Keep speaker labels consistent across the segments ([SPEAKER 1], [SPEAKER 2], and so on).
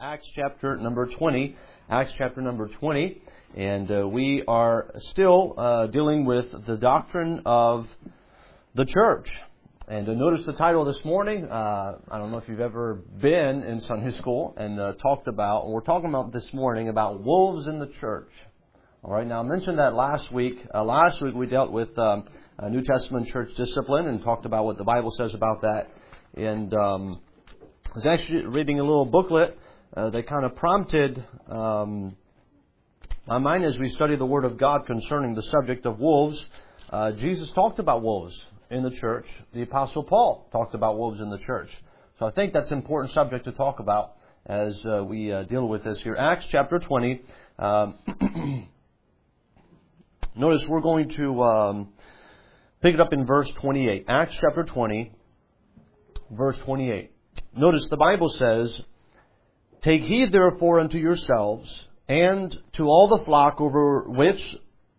[SPEAKER 1] Acts chapter number 20. Acts chapter number 20. And we are still dealing with the doctrine of the church. And notice the title this morning. I don't know if you've ever been in Sunday school and we're talking about this morning about wolves in the church. All right, now I mentioned that last week. Last week we dealt with New Testament church discipline and talked about what the Bible says about that. And I was actually reading a little booklet that kind of prompted my mind as we study the Word of God concerning the subject of wolves. Jesus talked about wolves in the church. The Apostle Paul talked about wolves in the church. So I think that's an important subject to talk about as we deal with this here. Acts chapter 20. Notice we're going to pick it up in verse 28. Acts chapter 20, verse 28. Notice the Bible says, "Take heed therefore unto yourselves, and to all the flock over the which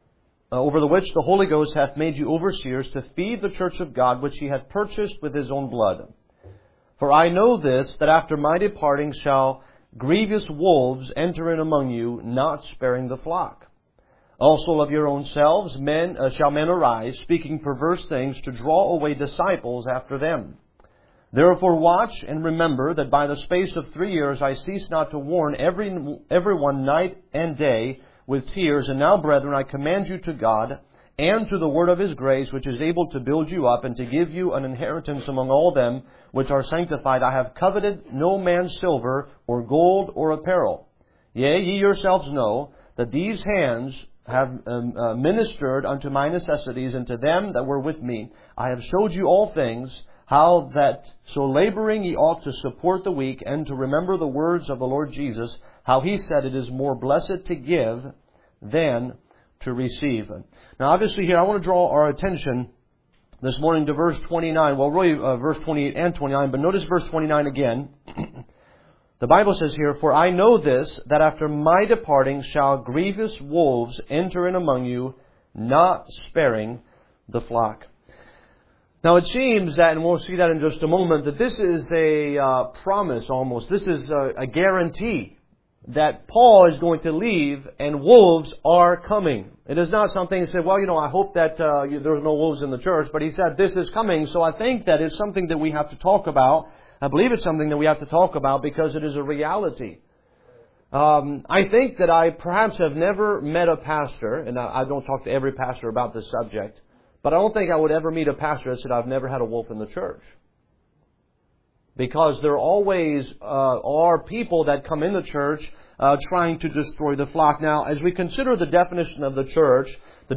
[SPEAKER 1] the Holy Ghost hath made you overseers, to feed the church of God, which He hath purchased with His own blood. For I know this, that after my departing shall grievous wolves enter in among you, not sparing the flock. Also of your own selves shall men arise, speaking perverse things, to draw away disciples after them. Therefore watch and remember that by the space of 3 years I cease not to warn everyone night and day with tears. And now, brethren, I command you to God and to the word of His grace, which is able to build you up and to give you an inheritance among all them which are sanctified. I have coveted no man's silver or gold or apparel. Yea, ye yourselves know that these hands have ministered unto my necessities, and to them that were with me. I have showed you all things, how that so laboring ye ought to support the weak, and to remember the words of the Lord Jesus, how He said, it is more blessed to give than to receive." Now obviously here I want to draw our attention this morning to verse 29. Well, really verse 28 and 29, but notice verse 29 again. The Bible says here, "For I know this, that after my departing shall grievous wolves enter in among you, not sparing the flock." Now it seems that, and we'll see that in just a moment, that this is a promise almost. This is a guarantee that Paul is going to leave and wolves are coming. It is not something he said, well, I hope that there's no wolves in the church, but he said this is coming. So I think that is something that we have to talk about. I believe it's something that we have to talk about because it is a reality. I think that I perhaps have never met a pastor, and I don't talk to every pastor about this subject, but I don't think I would ever meet a pastor that said, I've never had a wolf in the church. Because there always are people that come in the church trying to destroy the flock. Now, as we consider the definition of the church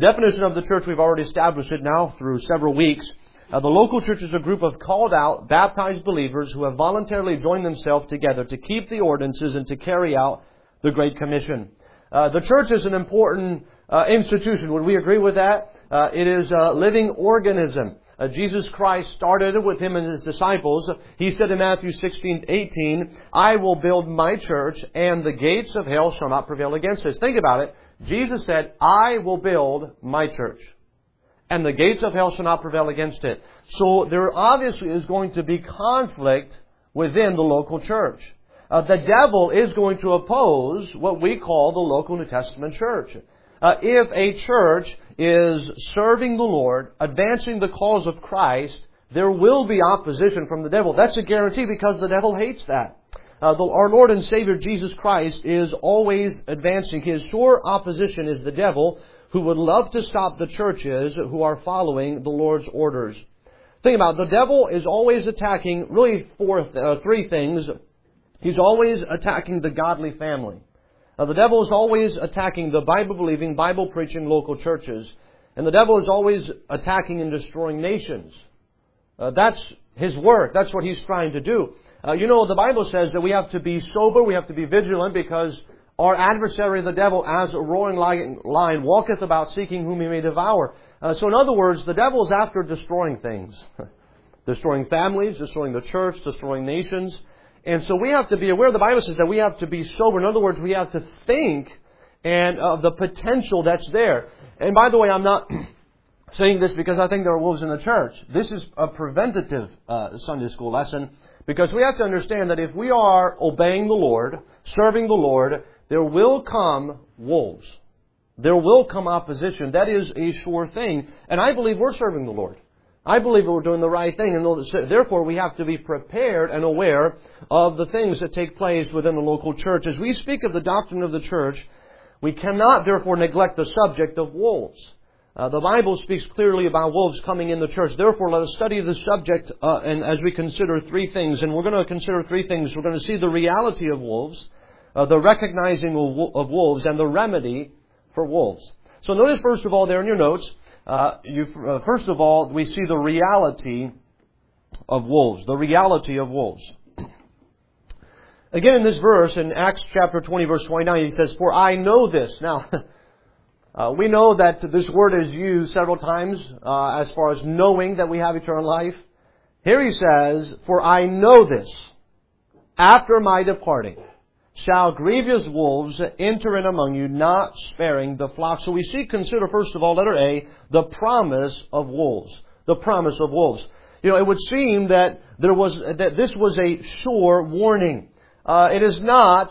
[SPEAKER 1] we've already established it now through several weeks. The local church is a group of called out, baptized believers who have voluntarily joined themselves together to keep the ordinances and to carry out the Great Commission. The church is an important institution. Would we agree with that? It is a living organism. Jesus Christ started it with Him and His disciples. He said in Matthew 16:18, "I will build my church, and the gates of hell shall not prevail against it." Think about it. Jesus said, "I will build my church, and the gates of hell shall not prevail against it." So there obviously is going to be conflict within the local church. The devil is going to oppose what we call the local New Testament church. If a church is serving the Lord, advancing the cause of Christ, there will be opposition from the devil. That's a guarantee because the devil hates that. Our Lord and Savior Jesus Christ is always advancing. His sure opposition is the devil, who would love to stop the churches who are following the Lord's orders. Think about it. The devil is always attacking really three things. He's always attacking the godly family. The devil is always attacking the Bible-believing, Bible-preaching local churches. And the devil is always attacking and destroying nations. That's his work. That's what he's trying to do. The Bible says that we have to be sober, we have to be vigilant, because our adversary, the devil, as a roaring lion, walketh about seeking whom he may devour. So in other words, the devil is after destroying things. Destroying families, destroying the church, destroying nations. And so we have to be aware. The Bible says that we have to be sober. In other words, we have to think and of the potential that's there. And by the way, I'm not saying this because I think there are wolves in the church. This is a preventative Sunday school lesson Because we have to understand that if we are obeying the Lord, serving the Lord, there will come wolves. There will come opposition. That is a sure thing. And I believe we're serving the Lord. I believe we're doing the right thing. And therefore, we have to be prepared and aware of the things that take place within the local church. As we speak of the doctrine of the church, we cannot therefore neglect the subject of wolves. The Bible speaks clearly about wolves coming in the church. Therefore, let us study the subject and as we consider three things. And we're going to consider three things. We're going to see the reality of wolves, the recognizing of wolves, and the remedy for wolves. So notice first of all there in your notes, first of all, we see the reality of wolves. The reality of wolves. Again in this verse, in Acts chapter 20, verse 29, he says, "For I know this." Now, we know that this word is used several times as far as knowing that we have eternal life. Here he says, "For I know this, after my departing, shall grievous wolves enter in among you, not sparing the flock." So we consider first of all, letter A, the promise of wolves. The promise of wolves. You know, it would seem that this was a sure warning. It was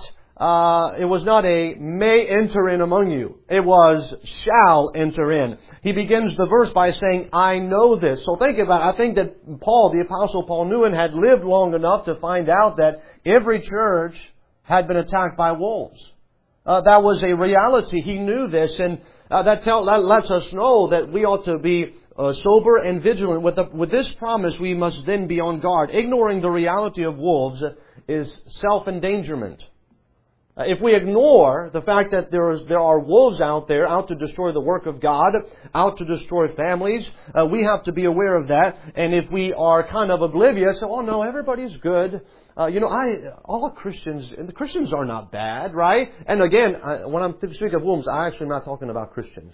[SPEAKER 1] not a may enter in among you. It was shall enter in. He begins the verse by saying, "I know this." So think about it. I think that Paul, the Apostle Paul, knew and had lived long enough to find out that every church had been attacked by wolves. That was a reality. He knew this, and that lets us know that we ought to be sober and vigilant. With this promise, we must then be on guard. Ignoring the reality of wolves is self-endangerment. If we ignore the fact that there are wolves out there, out to destroy the work of God, out to destroy families, we have to be aware of that. And if we are kind of oblivious, "Oh no, everybody's good. All Christians, and the Christians are not bad, right?" And again, when I'm speaking of wolves, I'm actually not talking about Christians.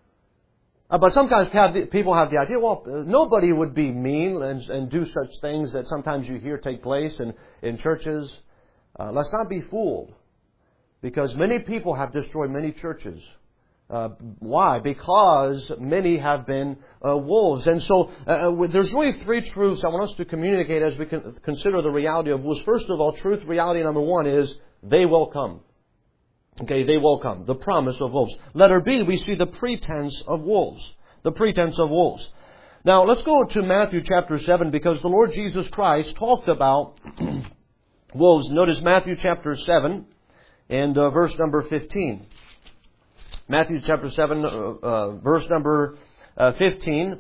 [SPEAKER 1] But sometimes people have the idea, well, nobody would be mean and do such things that sometimes you hear take place in churches. Let's not be fooled. Because many people have destroyed many churches. Why? Because many have been wolves. And so there's really three truths I want us to communicate as we consider the reality of wolves. First of all, truth, reality number one is they will come. Okay, they will come. The promise of wolves. Letter B, we see the pretense of wolves. The pretense of wolves. Now, let's go to Matthew chapter 7 because the Lord Jesus Christ talked about wolves. Notice Matthew chapter 7 and verse number 15. Matthew chapter 7, verse number 15.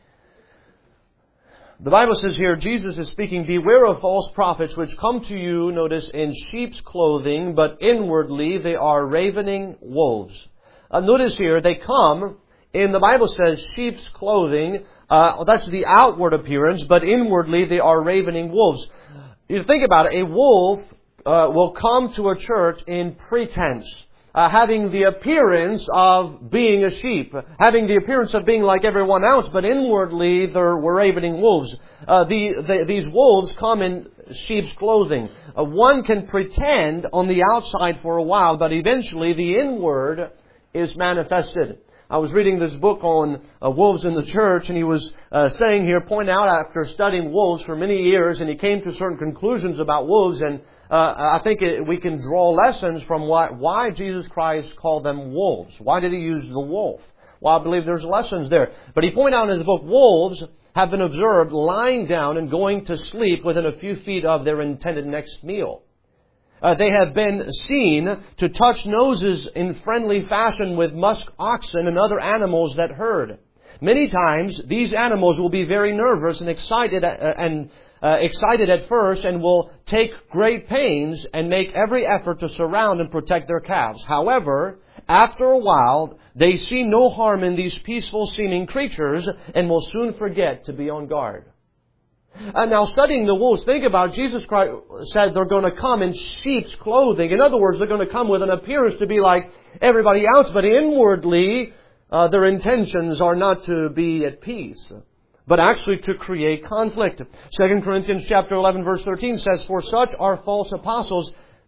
[SPEAKER 1] The Bible says here, Jesus is speaking, "Beware of false prophets which come to you," notice, "in sheep's clothing, but inwardly they are ravening wolves." Notice here, they come, in the Bible says sheep's clothing. That's the outward appearance, but inwardly they are ravening wolves. You think about it, a wolf will come to a church in pretense. Having the appearance of being a sheep, having the appearance of being like everyone else, but inwardly there were ravening wolves. These wolves come in sheep's clothing. One can pretend on the outside for a while, but eventually the inward is manifested. I was reading this book on wolves in the church, and he was saying here, point out after studying wolves for many years, and he came to certain conclusions about wolves, and I think we can draw lessons from why Jesus Christ called them wolves. Why did He use the wolf? Well, I believe there's lessons there. But he pointed out in his book, wolves have been observed lying down and going to sleep within a few feet of their intended next meal. They have been seen to touch noses in friendly fashion with musk oxen and other animals that herd. Many times, these animals will be very nervous and excited at first and will take great pains and make every effort to surround and protect their calves. However, after a while, they see no harm in these peaceful seeming creatures and will soon forget to be on guard. Now, studying the wolves, think about Jesus Christ said they're going to come in sheep's clothing. In other words, they're going to come with an appearance to be like everybody else, but inwardly, their intentions are not to be at peace, but actually to create conflict. 2 Corinthians chapter 11 verse 13 says, "For such are false apostles,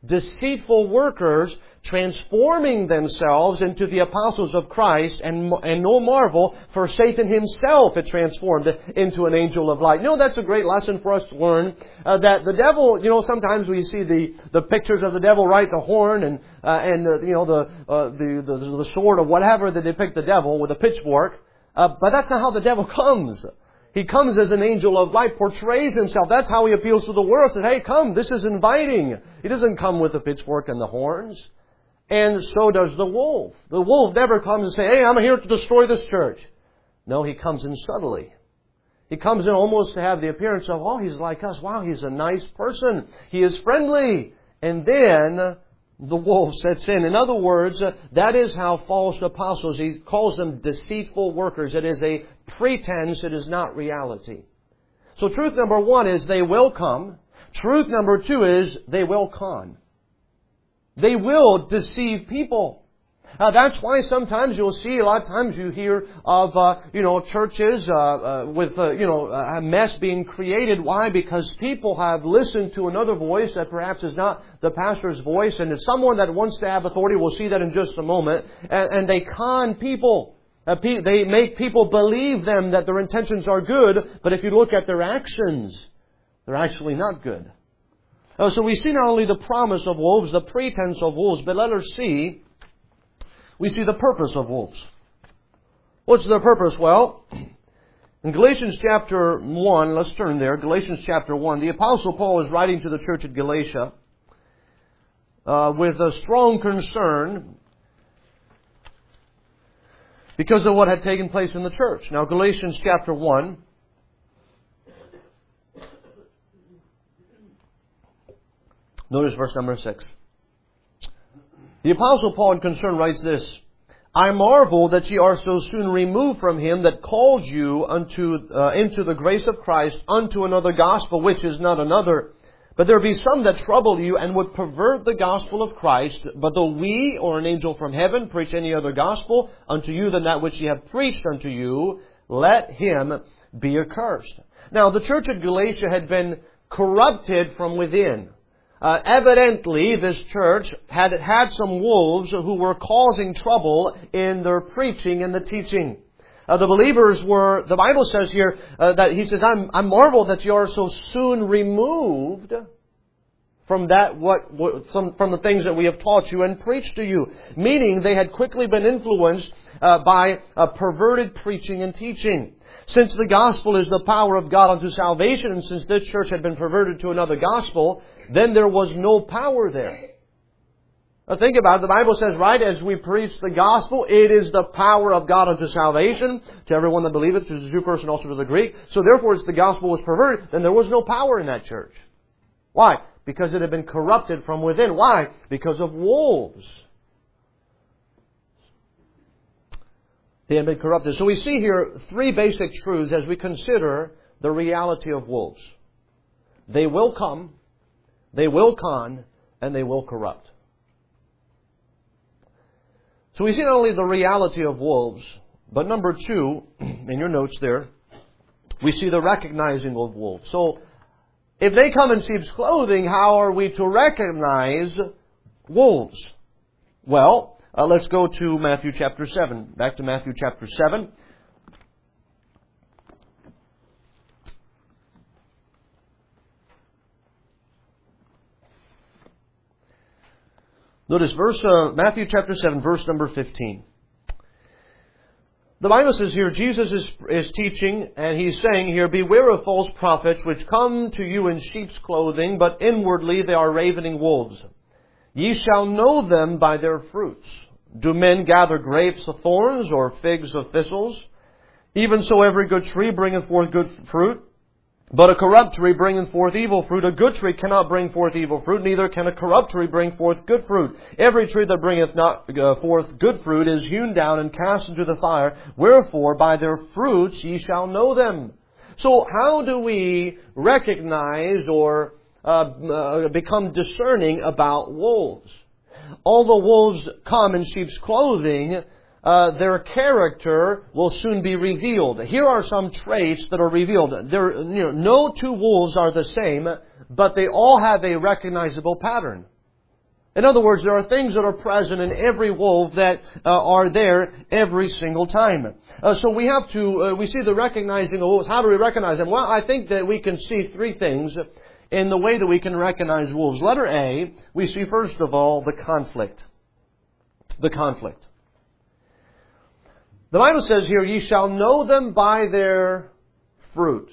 [SPEAKER 1] deceitful workers transforming themselves into the apostles of Christ, and no marvel, for Satan himself had transformed into an angel of light. You know, that's a great lesson for us to learn, that the devil, you know, sometimes we see the pictures of the devil, right, the horn and the sword or whatever that depict the devil with a pitchfork, but that's not how the devil comes. He comes as an angel of light, portrays himself. That's how he appeals to the world. Says, hey, come, this is inviting. He doesn't come with the pitchfork and the horns. And so does the wolf. The wolf never comes and says, hey, I'm here to destroy this church. No, he comes in subtly. He comes in almost to have the appearance of, oh, he's like us. Wow, he's a nice person. He is friendly. And then the wolf sets in. In other words, that is how false apostles, he calls them deceitful workers. It is a pretense. It is not reality. So truth number one is they will come. Truth number two is they will con. They will deceive people. That's why sometimes you'll see, a lot of times you hear of, churches with, a mess being created. Why? Because people have listened to another voice that perhaps is not the pastor's voice, and it's someone that wants to have authority. We'll see that in just a moment. And they con people. They make people believe them that their intentions are good, but if you look at their actions, they're actually not good. So we see not only the promise of wolves, the pretense of wolves, but let us see, we see the purpose of wolves. What's their purpose? Well, in Galatians chapter 1, let's turn there, Galatians chapter 1, the Apostle Paul is writing to the church at Galatia with a strong concern because of what had taken place in the church. Now, Galatians chapter 1, notice verse number 6. The Apostle Paul in concern writes this, I marvel that ye are so soon removed from him that called you into the grace of Christ unto another gospel, which is not another. But there be some that trouble you and would pervert the gospel of Christ. But though we or an angel from heaven preach any other gospel unto you than that which ye have preached unto you, let him be accursed. Now, the church at Galatia had been corrupted from within. Evidently, this church had some wolves who were causing trouble in their preaching and the teaching. The believers were, the Bible says here, that he says, I marvel that you are so soon removed from from the things that we have taught you and preached to you. Meaning they had quickly been influenced by perverted preaching and teaching. Since the gospel is the power of God unto salvation, and since this church had been perverted to another gospel, then there was no power there. Now think about it. The Bible says, right, as we preach the gospel, it is the power of God unto salvation, to everyone that believeth, to the Jew first and also to the Greek. So therefore, as the gospel was perverted, then there was no power in that church. Why? Because it had been corrupted from within. Why? Because of wolves. They had been corrupted. So we see here three basic truths as we consider the reality of wolves. They will come, they will con, and they will corrupt. So we see not only the reality of wolves, but number two, in your notes there, we see the recognizing of wolves. So if they come in sheep's clothing, how are we to recognize wolves? Well, let's go to Matthew chapter 7. Back to Matthew chapter 7. Notice Matthew chapter 7, verse number 15. The Bible says here, Jesus is teaching, and He's saying here, beware of false prophets, which come to you in sheep's clothing, but inwardly they are ravening wolves. Ye shall know them by their fruits. Do men gather grapes of thorns, or figs of thistles? Even so every good tree bringeth forth good fruit, but a corrupt tree bringeth forth evil fruit. A good tree cannot bring forth evil fruit, neither can a corrupt tree bring forth good fruit. Every tree that bringeth not forth good fruit is hewn down and cast into the fire. Wherefore by their fruits ye shall know them. So how do we recognize or become discerning about wolves? Although wolves come in sheep's clothing, their character will soon be revealed. Here are some traits that are revealed. No two wolves are the same, but they all have a recognizable pattern. In other words, there are things that are present in every wolf that are there every single time. So we have to, we see the recognizing of wolves. How do we recognize them? Well, I think that we can see three things in the way that we can recognize wolves. Letter A, we see first of all the conflict. The conflict. The Bible says here, ye shall know them by their fruit.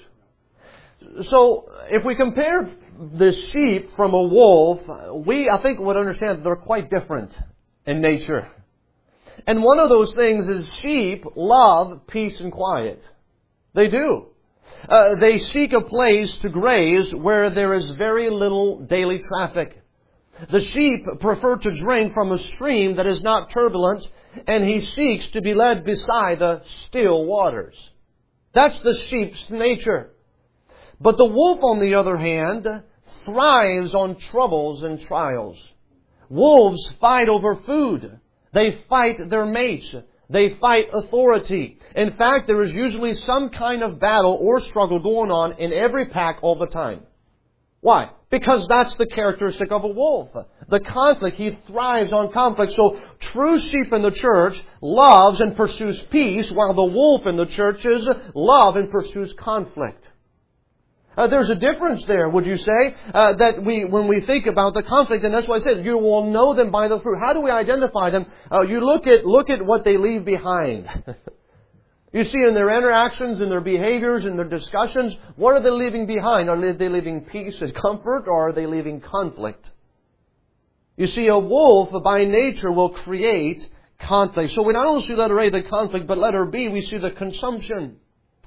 [SPEAKER 1] So, if we compare the sheep from a wolf, I think would understand that they're quite different in nature. And one of those things is sheep love peace and quiet. They do. They seek a place to graze where there is very little daily traffic. The sheep prefer to drink from a stream that is not turbulent, and he seeks to be led beside the still waters. That's the sheep's nature. But the wolf, on the other hand, thrives on troubles and trials. Wolves fight over food. They fight their mates. They fight authority. In fact, there is usually some kind of battle or struggle going on in every pack all the time. Why? Because that's the characteristic of a wolf. The conflict, he thrives on conflict. So, true sheep in the church loves and pursues peace, while the wolf in the churches love and pursues conflict. There's a difference there, would you say? That when we think about the conflict, and that's why I said, you will know them by the fruit. How do we identify them? You look at what they leave behind. You see in their interactions, in their behaviors, in their discussions, what are they leaving behind? Are they leaving peace and comfort, or are they leaving conflict? You see, a wolf by nature will create conflict. So we not only see letter A, the conflict, but letter B, we see the consumption.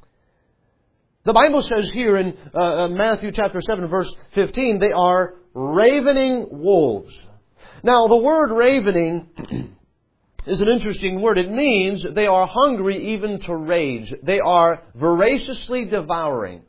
[SPEAKER 1] The Bible says here in Matthew chapter 7, verse 15, they are ravening wolves. Now, the word ravening is an interesting word. It means they are hungry even to rage. They are voraciously devouring.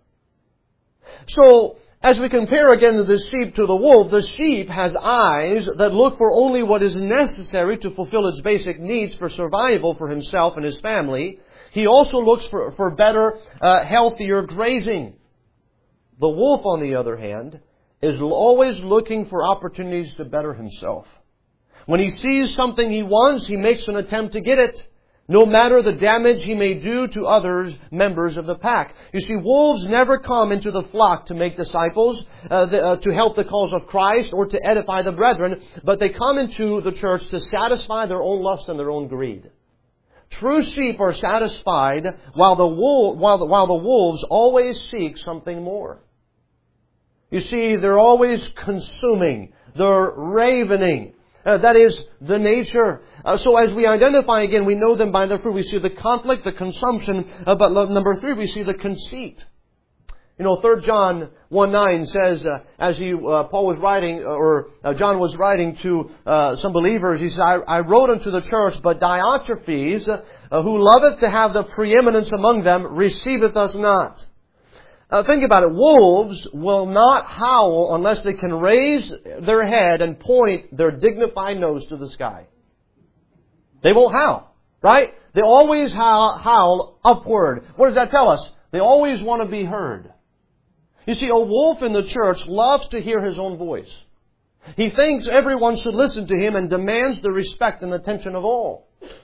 [SPEAKER 1] So, as we compare again the sheep to the wolf, the sheep has eyes that look for only what is necessary to fulfill its basic needs for survival for himself and his family. He also looks for better, healthier grazing. The wolf, on the other hand, is always looking for opportunities to better himself. When he sees something he wants, he makes an attempt to get it, no matter the damage he may do to others, members of the pack. You see, wolves never come into the flock to make disciples, to help the cause of Christ, or to edify the brethren, but they come into the church to satisfy their own lust and their own greed. True sheep are satisfied, while the wolves always seek something more. You see, they're always consuming. They're ravening. That is the nature. So as we identify again, we know them by their fruit. We see the conflict, the consumption, but number 3, we see the conceit. You know, 3 John 1:9 says, Paul was writing, or John was writing to some believers, he says, I wrote unto the church, but Diotrephes, who loveth to have the preeminence among them, receiveth us not. Think about it. Wolves will not howl unless they can raise their head and point their dignified nose to the sky. They won't howl, right? They always howl upward. What does that tell us? They always want to be heard. You see, a wolf in the church loves to hear his own voice. He thinks everyone should listen to him and demands the respect and attention of all.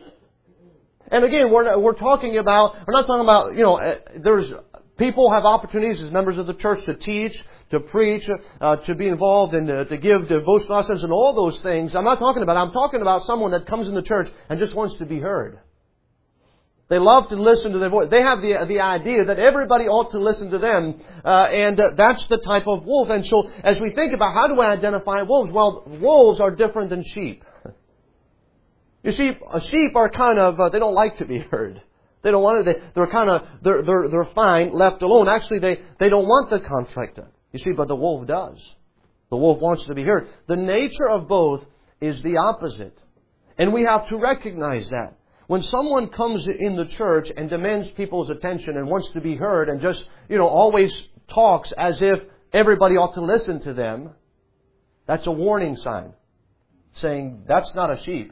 [SPEAKER 1] And again, we're not talking about, there's people have opportunities as members of the church to teach, to preach, to be involved and to give devotional lessons and all those things. I'm talking about someone that comes in the church and just wants to be heard. They love to listen to their voice. They have the idea that everybody ought to listen to them. And that's the type of wolf. And so as we think about how do I identify wolves? Well, wolves are different than sheep. You see, sheep are kind of, they don't like to be heard. They don't want to, they're fine left alone. Actually, they don't want the conflict. You see, but the wolf does. The wolf wants to be heard. The nature of both is the opposite. And we have to recognize that. When someone comes in the church and demands people's attention and wants to be heard and just, always talks as if everybody ought to listen to them, that's a warning sign saying that's not a sheep.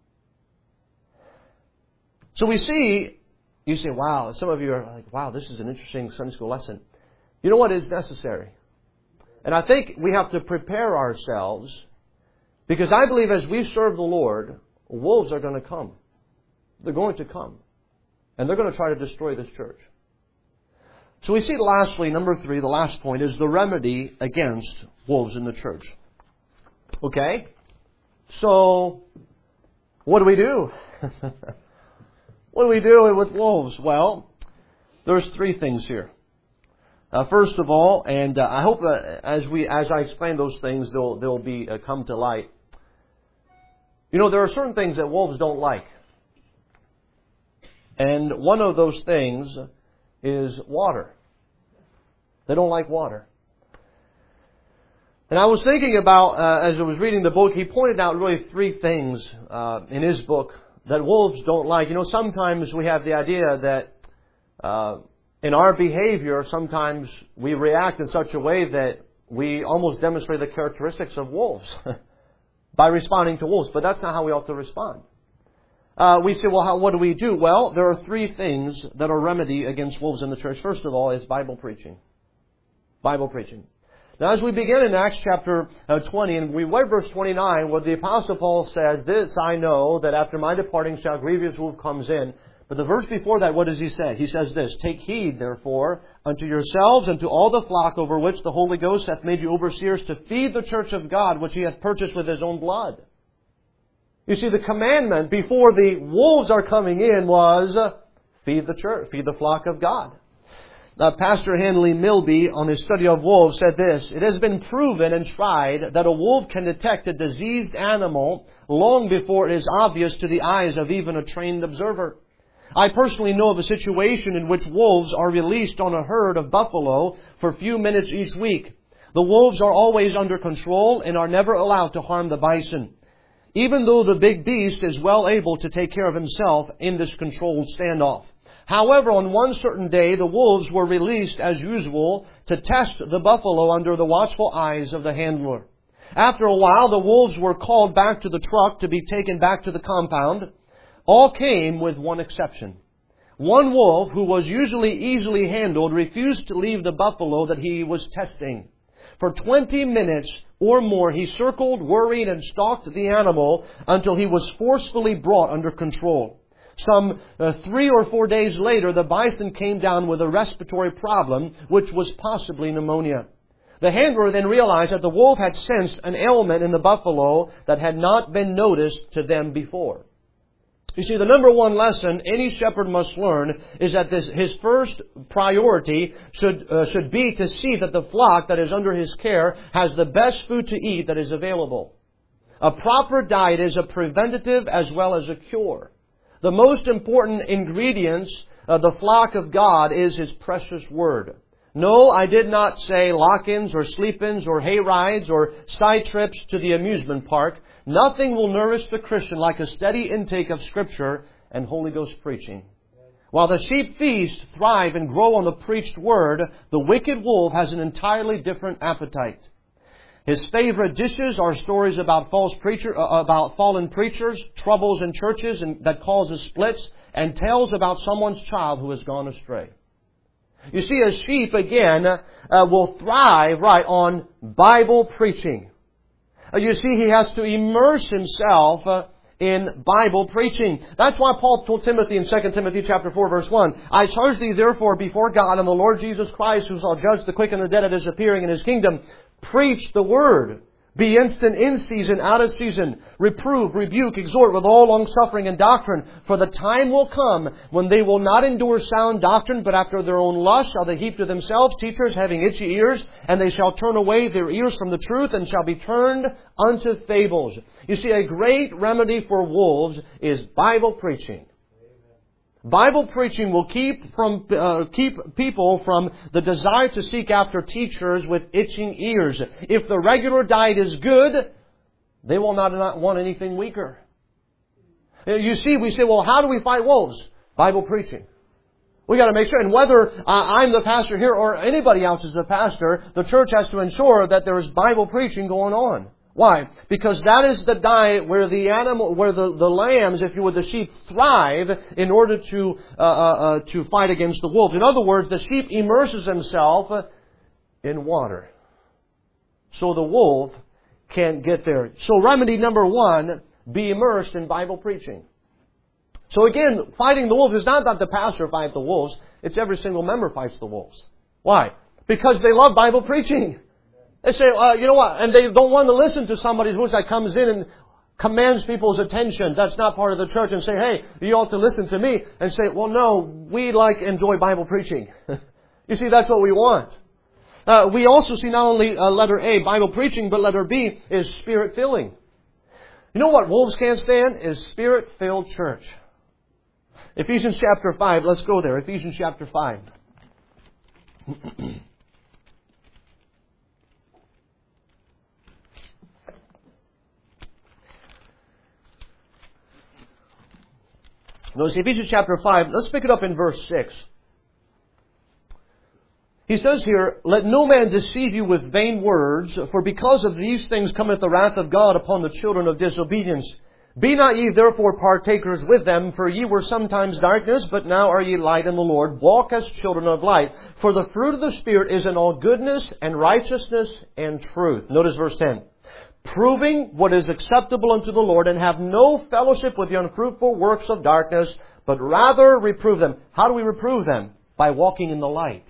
[SPEAKER 1] So we see, you say, wow, some of you are like, wow, this is an interesting Sunday school lesson. You know what is necessary? And I think we have to prepare ourselves Because I believe as we serve the Lord, wolves are going to come. They're going to come. And they're going to try to destroy this church. So we see lastly, number 3, the last point, is the remedy against wolves in the church. Okay? So, what do we do? What do we do with wolves? Well, there's 3 things here. First of all, and I hope that as I explain those things, they'll be come to light. You know, there are certain things that wolves don't like. And one of those things is water. They don't like water. And I was thinking about, as I was reading the book, he pointed out really 3 things in his book that wolves don't like. You know, sometimes we have the idea that in our behavior, sometimes we react in such a way that we almost demonstrate the characteristics of wolves by responding to wolves. But that's not how we ought to respond. We say, well, what do we do? Well, there are 3 things that are remedy against wolves in the church. First of all is Bible preaching. Bible preaching. Now, as we begin in Acts chapter 20, and we read verse 29, where the Apostle Paul says, "This I know, that after my departing shall grievous wolf comes in." But the verse before that, what does he say? He says this, "Take heed, therefore, unto yourselves and to all the flock over which the Holy Ghost hath made you overseers, to feed the church of God, which he hath purchased with his own blood." You see, the commandment before the wolves are coming in was, feed the church, feed the flock of God. Now, Pastor Handley Milby, on his study of wolves, said this, "It has been proven and tried that a wolf can detect a diseased animal long before it is obvious to the eyes of even a trained observer. I personally know of a situation in which wolves are released on a herd of buffalo for a few minutes each week. The wolves are always under control and are never allowed to harm the bison, even though the big beast is well able to take care of himself in this controlled standoff. However, on one certain day, the wolves were released as usual to test the buffalo under the watchful eyes of the handler. After a while, the wolves were called back to the truck to be taken back to the compound. All came with one exception. One wolf, who was usually easily handled, refused to leave the buffalo that he was testing. For 20 minutes or more, he circled, worried, and stalked the animal until he was forcefully brought under control. Some 3 or 4 days later, the bison came down with a respiratory problem, which was possibly pneumonia. The handler then realized that the wolf had sensed an ailment in the buffalo that had not been noticed to them before. You see, the number 1 lesson any shepherd must learn is that his first priority should be to see that the flock that is under his care has the best food to eat that is available. A proper diet is a preventative as well as a cure. The most important ingredients of the flock of God is His precious Word. No, I did not say lock-ins or sleep-ins or hay rides or side trips to the amusement park. Nothing will nourish the Christian like a steady intake of Scripture and Holy Ghost preaching. While the sheep feast, thrive, and grow on the preached Word, the wicked wolf has an entirely different appetite. His favorite dishes are stories about fallen preachers, troubles in churches that causes splits, and tales about someone's child who has gone astray. You see, a sheep, again, will thrive on Bible preaching. You see, he has to immerse himself in Bible preaching. That's why Paul told Timothy in 2 Timothy chapter 4, verse 1, "I charge thee therefore before God and the Lord Jesus Christ, who shall judge the quick and the dead at His appearing in His kingdom, preach the Word. Be instant in season, out of season. Reprove, rebuke, exhort with all longsuffering and doctrine. For the time will come when they will not endure sound doctrine, but after their own lust shall they heap to themselves teachers having itchy ears, and they shall turn away their ears from the truth, and shall be turned unto fables." You see, a great remedy for wolves is Bible preaching. Bible preaching will keep people from the desire to seek after teachers with itching ears. If the regular diet is good, they will not want anything weaker. You see, we say, well, how do we fight wolves? Bible preaching. We got to make sure, and whether I'm the pastor here or anybody else is the pastor, the church has to ensure that there is Bible preaching going on. Why? Because that is the diet where the lambs, if you would, the sheep thrive in order to fight against the wolves. In other words, the sheep immerses himself in water, so the wolf can't get there. So remedy number one, be immersed in Bible preaching. So again, fighting the wolves is not that the pastor fights the wolves. It's every single member fights the wolves. Why? Because they love Bible preaching. They say, you know what? And they don't want to listen to somebody's voice that comes in and commands people's attention. That's not part of the church. And say, hey, you ought to listen to me. And say, well, no, we enjoy Bible preaching. You see, that's what we want. We also see not only letter A, Bible preaching, but letter B is Spirit filling. You know what wolves can't stand? Is Spirit-filled church. Ephesians chapter 5. Let's go there. Ephesians chapter 5. Notice Ephesians chapter 5. Let's pick it up in verse 6. He says here, let no man deceive you with vain words, for because of these things cometh the wrath of God upon the children of disobedience. Be not ye therefore partakers with them, for ye were sometimes darkness, but now are ye light in the Lord. Walk as children of light. For the fruit of the Spirit is in all goodness and righteousness and truth. Notice verse 10. Proving what is acceptable unto the Lord, and have no fellowship with the unfruitful works of darkness, but rather reprove them. How do we reprove them? By walking in the light.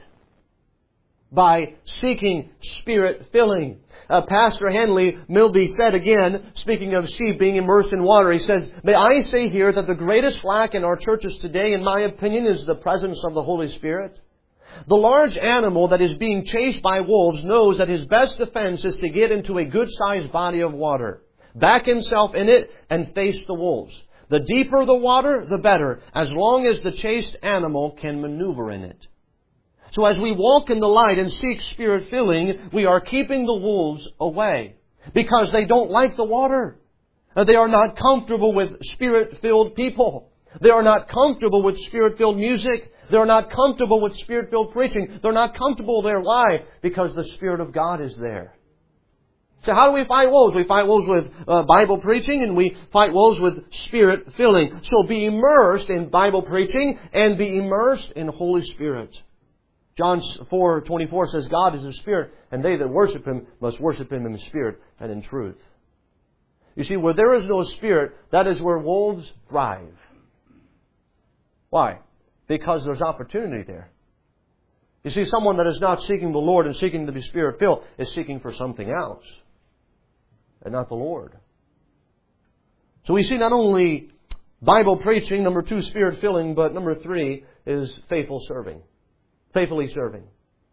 [SPEAKER 1] By seeking Spirit filling. Pastor Henley Milby said again, speaking of sheep being immersed in water, he says, may I say here that the greatest lack in our churches today, in my opinion, is the presence of the Holy Spirit. The large animal that is being chased by wolves knows that his best defense is to get into a good-sized body of water, back himself in it, and face the wolves. The deeper the water, the better, as long as the chased animal can maneuver in it. So as we walk in the light and seek Spirit filling, we are keeping the wolves away. Because they don't like the water. They are not comfortable with Spirit-filled people. They are not comfortable with Spirit-filled music. They are not comfortable with Spirit-filled preaching. They're not comfortable there. Why? Because the Spirit of God is there. So how do we fight wolves? We fight wolves with Bible preaching, and we fight wolves with Spirit filling. So be immersed in Bible preaching and be immersed in Holy Spirit. John 4:24 says, God is a Spirit, and they that worship Him must worship Him in spirit and in truth. You see, where there is no Spirit, that is where wolves thrive. Why? Because there's opportunity there. You see, someone that is not seeking the Lord and seeking to be Spirit-filled is seeking for something else, and not the Lord. So we see not only Bible preaching, number 2, Spirit-filling, but number 3 is faithful serving. Faithfully serving.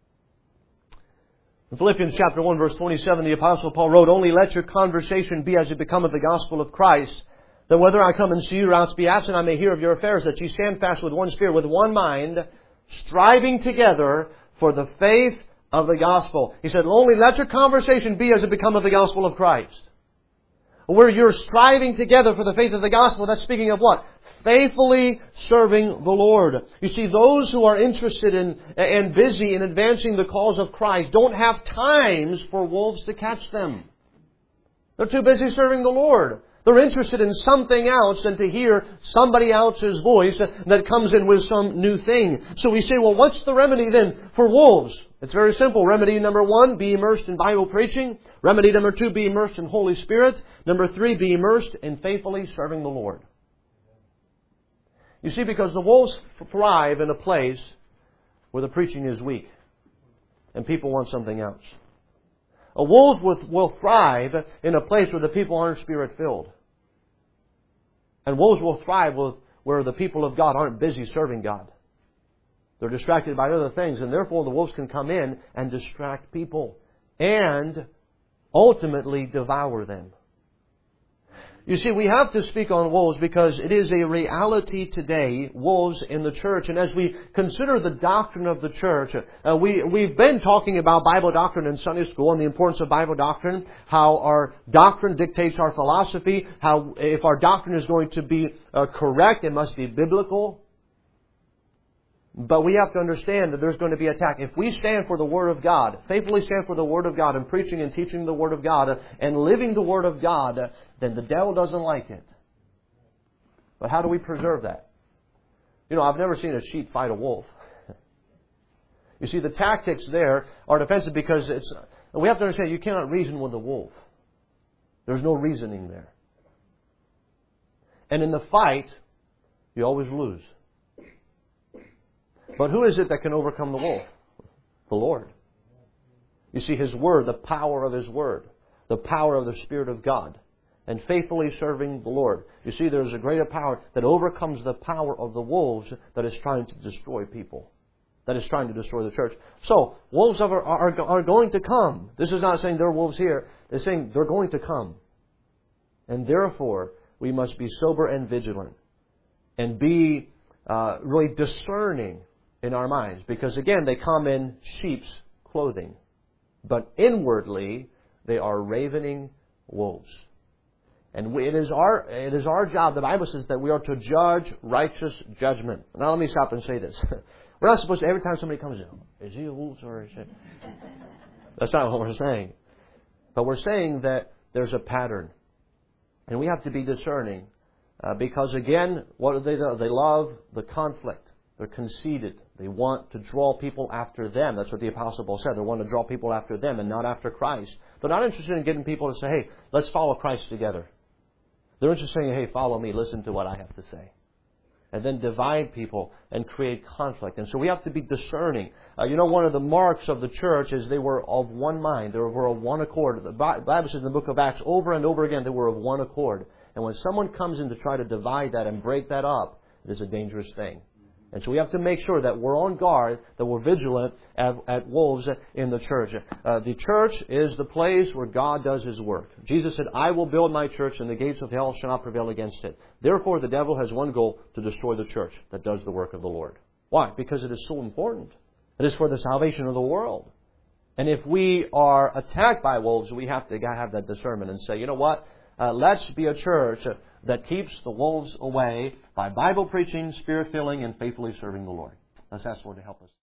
[SPEAKER 1] In Philippians chapter 1 verse 27, the Apostle Paul wrote, only let your conversation be as it becometh the gospel of Christ, that whether I come and see you or else be absent, I may hear of your affairs, that ye stand fast with one spirit, with one mind, striving together for the faith of the gospel. He said, only let your conversation be as it becometh the gospel of Christ. Where you're striving together for the faith of the gospel, that's speaking of what? Faithfully serving the Lord. You see, those who are interested in and busy in advancing the cause of Christ don't have times for wolves to catch them. They're too busy serving the Lord. They're interested in something else than to hear somebody else's voice that comes in with some new thing. So we say, well, what's the remedy then for wolves? It's very simple. Remedy number 1, be immersed in Bible preaching. Remedy number 2, be immersed in Holy Spirit. Number 3, be immersed in faithfully serving the Lord. You see, because the wolves thrive in a place where the preaching is weak and people want something else. A wolf will thrive in a place where the people aren't Spirit-filled. And wolves will thrive where the people of God aren't busy serving God. They're distracted by other things, and therefore the wolves can come in and distract people and ultimately devour them. You see, we have to speak on wolves because it is a reality today, wolves in the church. And as we consider the doctrine of the church, we've been talking about Bible doctrine in Sunday school and the importance of Bible doctrine, how our doctrine dictates our philosophy, how if our doctrine is going to be correct, it must be biblical. But we have to understand that there's going to be attack. If we stand for the Word of God, faithfully stand for the Word of God, and preaching and teaching the Word of God, and living the Word of God, then the devil doesn't like it. But how do we preserve that? You know, I've never seen a sheep fight a wolf. You see, the tactics there are defensive because we have to understand you cannot reason with a wolf. There's no reasoning there. And in the fight, you always lose. But who is it that can overcome the wolf? The Lord. You see, His Word, the power of His Word, the power of the Spirit of God, and faithfully serving the Lord. You see, there's a greater power that overcomes the power of the wolves that is trying to destroy people, that is trying to destroy the church. So, wolves are going to come. This is not saying there are wolves here. It's saying they're going to come. And therefore, we must be sober and vigilant and be really discerning in our minds. Because again, they come in sheep's clothing. But inwardly, they are ravening wolves. And it is our job, the Bible says, that we are to judge righteous judgment. Now let me stop and say this. We're not supposed to, every time somebody comes in, is he a wolf or is he... That's not what we're saying. But we're saying that there's a pattern. And we have to be discerning. Because again, what do? They love the conflict. They're conceited. They want to draw people after them. That's what the Apostle Paul said. They want to draw people after them and not after Christ. They're not interested in getting people to say, hey, let's follow Christ together. They're interested in saying, hey, follow me, listen to what I have to say. And then divide people and create conflict. And so we have to be discerning. One of the marks of the church is they were of one mind. They were of one accord. The Bible says in the book of Acts over and over again they were of one accord. And when someone comes in to try to divide that and break that up, it is a dangerous thing. And so we have to make sure that we're on guard, that we're vigilant at wolves in the church. The church is the place where God does His work. Jesus said, I will build my church and the gates of hell shall not prevail against it. Therefore, the devil has one goal, to destroy the church that does the work of the Lord. Why? Because it is so important. It is for the salvation of the world. And if we are attacked by wolves, we have to have that discernment and say, you know what? Let's be a church that keeps the wolves away by Bible preaching, Spirit filling, and faithfully serving the Lord. Let's ask the Lord to help us.